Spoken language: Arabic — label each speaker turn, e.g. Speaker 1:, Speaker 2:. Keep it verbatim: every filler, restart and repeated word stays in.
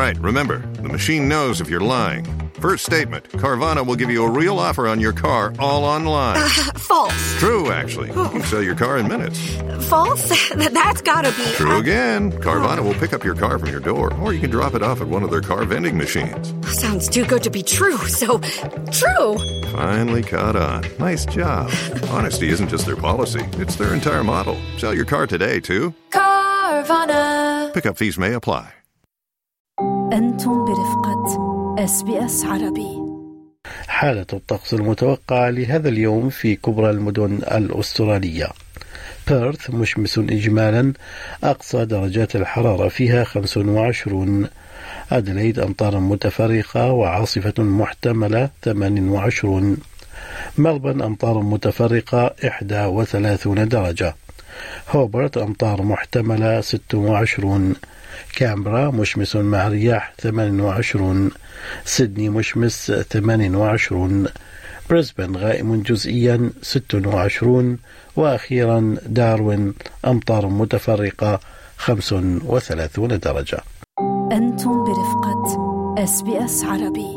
Speaker 1: right, remember, the machine knows if you're lying. First statement, Carvana will give you a real offer on your car all online.
Speaker 2: Uh, false.
Speaker 1: True, actually. You can sell your car in minutes.
Speaker 2: False? That's gotta be...
Speaker 1: True
Speaker 2: uh,
Speaker 1: again. Carvana will pick up your car from your door, or you can drop it off at one of their car vending machines.
Speaker 2: Sounds too good to be true, so... True!
Speaker 1: Finally caught on. Nice job. Honesty isn't just their policy, it's their entire model. Sell your car today, too.
Speaker 2: Carvana.
Speaker 1: Pickup fees may apply.
Speaker 3: أنتم برفقة إس بي إس عربي.
Speaker 4: حالة الطقس المتوقعة لهذا اليوم في كبرى المدن الأسترالية: بيرث مشمس إجمالا، أقصى درجات الحرارة فيها خمس وعشرون. أدليد أمطار متفرقة وعاصفة محتملة ثمان وعشرون. ملبن أمطار متفرقة إحدى وثلاثون درجة. هوبرت أمطار محتملة ست وعشرون. كامبرا مشمس مع رياح ثمان وعشرون. سيدني مشمس ثمان وعشرون. بريسبن غائم جزئيا ست وعشرون. وأخيرا داروين أمطار متفرقة خمس وثلاثون درجة.
Speaker 3: أنتم برفقة إس بي إس عربي.